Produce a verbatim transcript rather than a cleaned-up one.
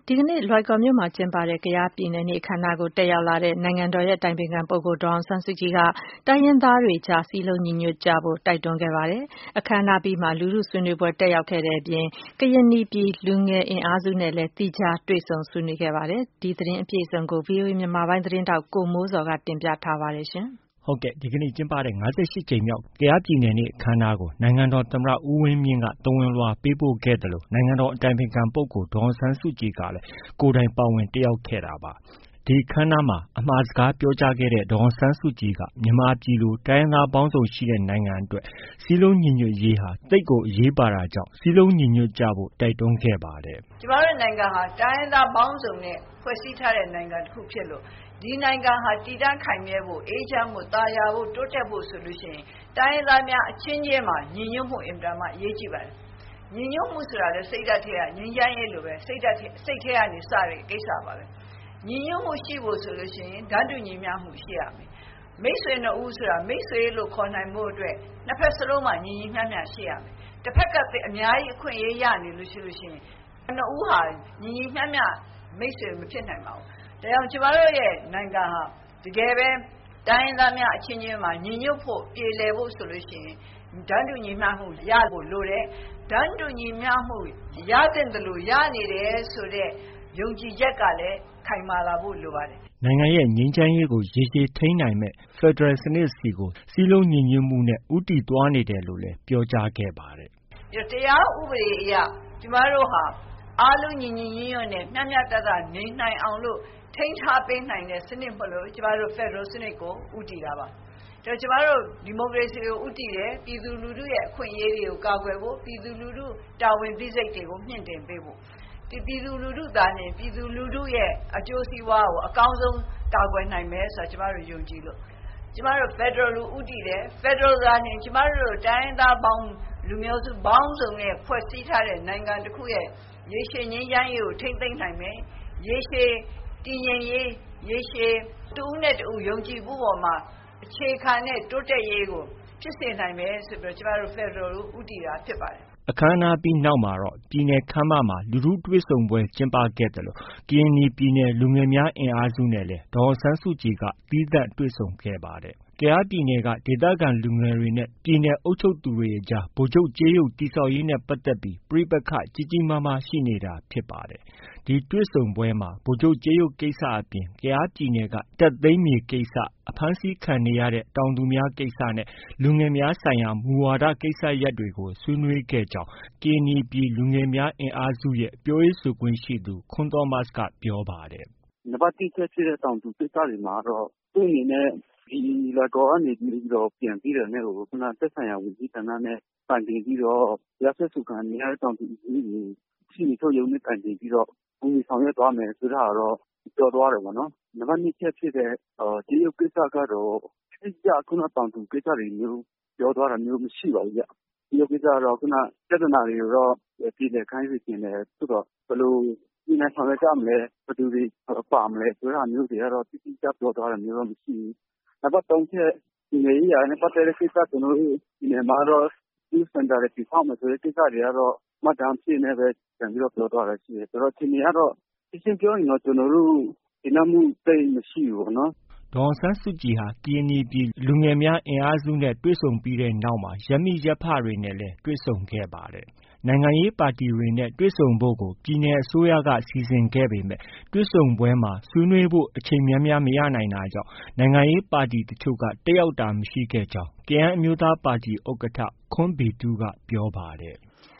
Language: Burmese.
ဒီကနေ့လွိုင်ကော်မြို့မှာကျင်းပတဲ့ကယားပြည်နယ်နေ့အခမ်းအနားကိုတက်ရောက်လာတဲ့နိုင်ငံတော်ရဲ့အတိုင်ပင်ခံပုဂ္ဂိုလ်ဒေါ်အောင်ဆန်းစုကြည်ကတိုင်းရင်းသားတွေကြားစည်းလုံးညီညွတ်ကြဖို့တိုက်တွန်းခဲ့ပါတယ်။အခမ်းအနားပြီးမှာလူထုဆွေးနွေးပွဲတက်ရောက်ခဲ့တဲ့အပြင်ကရင်နီပြည်လူငယ်အင်အားစုနဲ့လည်းသီးခြားတွေ့ဆုံဆွေးနွေးခဲ့ပါတယ်။ဒီသတင်းအပြည့်အစုံကို ဗွီအိုအေမြန်မာပိုင်းသတင်းထောက်ကိုမိုးဇော်ကတင်ပြထားပါတယ်ရှင်။ဟုတ်ကဲ့ဒီကနေ့ကျင်းပတဲ့၅၈ကြိမ်မြောက်ကယားပြည်နယ်နေ့အခမ်းအနားကိုနိုင်ငံတော်သမ္မတဦးဝင်းမြင့်ကသဝဏ်လွှာပေးပို့ခဲ့တယ်လို့နိုင်ငံတော်အတိုင်ပင်ခံပုဂ္ဂိုလ်ဒေါ်အောင်ဆန်းစုကြည်ကလည်းကိုယ်တိုင်ပါဝင်တက်ရောက်ခဲ့တာပါ။ဒီအခမ်းအနားမှာအမှာစကားပြောကြားခဲ့တဲ့ဒေါ်အောင်ဆန်းစုကြည်ကမြန်မာပြည်လိုတိုင်းရင်းသားပေါင်းစုံရှိတဲ့နိုင်ငံအတွက်စည်းလုံးညီညွတ်ရေးဟာသိပ်ကိုအရေးပါတာကြောင့်စည်းလုံးညီညွတ်ကြဖို့တိုက်တွန်းခဲ့ပါတယ်။ကျမတို့နိုင်ငံဟာတိုင်းရင်းသားပေါင်းစုံနဲ့ဖွဲ့စည်းထားတဲ့နိုင်ငံတစ်ခုဖြစ်လို့ဒီနိုင်ငံဟာတည်တံ့ခိုင်မြဲဖို့အေးချမ်းဖို့တာယာဖို့တိုးတက်ဖို့ဆိုလို့ရှိရင်တိုင်းရင်းသားများအချင်းချင်းမှာညီညွတ်မှုအင်တာမှအရေးကြီးပါတယ်။ညီညွတ်မှုဆိုတာလည်းစိတ်ဓာတ်ထဲကငြိမ်းချမ်းရေးလိုပဲစိတ်ဓာတ်စိတ်ထဲကနေစတဲ့ကိစ္စပါပဲ။ညီညွတ်မှုရှိဖို့ဆိုလို့ရှိရင်ဓာတ်တူညီမျှမှုရှိရမယ်။မိတ်ဆွေနှစ်ဦးဆိုတာမိတ်ဆွေလို့ခေါ်နိုင်ဖို့အတွက်နှစ်ဖက်စလုံးမှာညီညီမျှမျှရှိရမယ်။တစ်ဖက်ကတည်းအများကြီးအခွင့်အရေးရနေလို့ရှိလို့ရှိရင်နှစ်ဦးဟာညီညီမျှမျှမိတ်ဆွေမဖြစ်နိုင်ပါဘူး။ဒါကြောင့်ကျမတို့ရဲ့နိုင်ငံဟာတကယ်ပဲတိုင်းရင်းသားများအချင်းချင်းမှာညီညွတ်ဖို့ပြေလည်ဖို့ဆိုလို့ရှိရင်ဓာတ်တူညီမျှမှုရဖို့လိုတယ်ဓာတ်တူညီမျှမှုရတဲ့တလို့ရနေတယ်ဆိုတဲ့ယုံကြည်ချက်ကလည်းခိုင်မာလာဖို့လိုပါတယ်နိုင်ငံရဲ့ငြိမ်းချမ်းရေးကိုရေရှည်ထိန်းနိုင်မဲ့ဖက်ဒရယ်စနစ်စီကိုစည်းလုံးညီညွတ်မှုနဲ့ဦးတည်သွားနေတယ်လို့လည်းပြောကြားခဲ့ပါတယ်တရားဥပဒေအရကျမတို့ဟာအားလုံးညီညီညွတ်ညွတ်နဲ့မျှမျှတတနေနိုင်အောင်လို့ထိန်းထားပေးနိုင်တဲ့စနစ်မလို့ကျမတို့ဖက်ဒရယ်စနစ်ကိုဦးတည်တာပါဒါကျမတို့ဒီမိုကရေစီကိုဦးတည်တယ်ပြည်သူလူထုရဲ့အခွင့်အရေးတွေကိုကာကွယ်ဖို့ပြည်သူလူထုတာဝန်သိစိတ်တွေကိုမြင့်တင်ပေးဖို့ဒီပြည်သူလူထုသားနဲ့ပြည်သူလူထုရဲ့အကျိုးစီးပွားကိုအကောင်းဆုံးကာကွယ်နိုင်မယ်ဆိုတော့ကျမတို့ယုံကြည်လို့ကျမတို့ဖက်ဒရယ်ကိုဦးတည်တယ်ဖက်ဒရယ်သားနဲ့ကျမတို့တိုင်းသားပေါင်းလူမျိုးစုပေါင်းစုံနဲ့ဖွဲ့စည်းထားတဲ့နိုင်ငံတစ်ခုရဲ့ရေရှည်ငြိမ်းချမ်းရေးကိုထိန်းသိမ်းနိုင်မယ်ရေရှည်တည်ငြိမ်ရေးရေရှည်တူးနဲ့တူယုံကြည်မှုပေါ်မှာအခြေခံတဲ့တိုးတက်ရေးကိုဖြစ်စေနိုင်မယ်ဆိုပြီးကျမတို့ဖက်ဒရယ်ကိုဦးတည်တာဖြစ်ပါတယ်အခမ်းအနားပြီးနောက်မှာတော့ပြည်နယ်ခမ်းမမှာလူထုတွေ့ဆုံပွဲကျင်းပခဲ့တယ်လို့ကရင်နီပြည်နယ်လူငယ်များအင်အားစုနဲ့လည်းဒေါ်အောင်ဆန်းစုကြည်ကသီးသန့်တွေ့ဆုံခဲ့ပါတယ်။ကယားပြည်နယ်ကဒေသခံလူငယ်တွေနဲ့ပြည်နယ်အုပ်ချုပ်သူတွေအကြားဗိုလ်ချုပ်ကြေးရုပ်တည်ဆောက်ရေးနဲ့ပတ်သက်ပြီးပဋိပက္ခကြီးကြီးမားမားရှိနေတာဖြစ်ပါတယ်။ဒီတွေ့ဆုံပွဲမှာဗိုလ်ချုပ်ကြေးရုပ်ကိစ္စအပြင်ကယားပြည်နယ်ကတပ်သိမ်းမြေကိစ္စအဖမ်းဆီးခံနေရတဲ့တောင်သူများကိစ္စနဲ့လူငယ်များဆိုင်ရာမူဝါဒကိစ္စရပ်တွေကိုဆွေးနွေးခဲ့ကြောင်းကရင်နီပြည်လူငယ်များအင်အားစုရဲ့ပြောရေးဆိုခွင့်ရှိသူခွန်းသောမတ်ကပြောပါတယ်။နံပါတ်တစ်ချက်ဖြစ်တဲ့တောင်သူကိစ္စတွေမှာတော့သူ့အနေနဲ့ဒီလာကောကနေပြီးတော့ပြန်ပြီးတော့လည်းခုနသက်ဆိုင်ရာဝန်ကြီးဌာနနဲ့တိုင်ပင်ပြီးတော့ရဆက်စုခံနေရတဲ့တောင်သူကြီးတွေရှိနေထုတ်ရုံနဲ့တိုင်ပင်ပြီးတော့ဘုံဆောင်ရွက်သွားမယ်ဆိုတာတော့ပြောသွားတယ်ပေါ့နော်။နံပါတ်နှစ်ချက်ဖြစ်တဲ့ဒီရုပ်ကိစ္စကတော့ဒီကြခုနတောင်သူကိစ္စတွေမျိုးပြောသွားတာမျိုးမရှိပါဘူးကြ။ဒီရုပ်ကိစ္စကတော့ခုနပြဿနာတွေကိုတော့ပြည်နယ်ခိုင်းစီတင်တယ်ဆိုတော့ဘယ်လိုဒီနေ့ဆောင်ရွက်ကြမလဲဘယ်သူတွေပါမလဲဆိုတာမျိုးတွေကတော့တိတိကျကျပြောသွားတာမျိုးတော့မရှိဘူး။နံပါတ်သုံးချက်ဒီနေ့ရတဲ့ပတ်သက်တဲ့ကိစ္စကျွန်တော်တို့ဒီနေ့မှာတော့ဒီစင်တာတွေပြဖောက်မယ်ဆိုတဲ့ကိစ္စတွေကတော့မှတ်တမ်းဖြစ်နေပဲပြန်ပြီးတော့ပြောသွားတာရှိတယ်ဆိုတော့ဒီနေ့ကတော့ရှင်းပြောရင်တော့ကျွန်တော်တို့ဒီနောက်မှုသိမရှိဘူးပေါ့နော်ဒေါ်အောင်ဆန်းစုကြည်ဟာကရင်နီပြည်လူငယ်များအင်အားစုနဲ့တွေ့ဆုံပြီးတဲ့နောက်မှာရပ်မိရပ်ဖတွေနဲ့လည်းတွေ့ဆုံခဲ့ပါတယ်။နိုင်ငံရေးပါတီတွေနဲ့တွေ့ဆုံဖို့ကိုပြည်နယ်အစိုးရကစီစဉ်ခဲ့ပေမဲ့တွေ့ဆုံပွဲမှာဆွေးနွေးဖို့အချိန်များများမရနိုင်တာကြောင့်နိုင်ငံရေးပါတီတချို့ကတက်ရောက်တာမရှိခဲ့ကြောင်းကယန်းအမျိုးသားပါတီဥက္ကဋ္ဌခွန်းဘီတူးကပြောပါတယ်။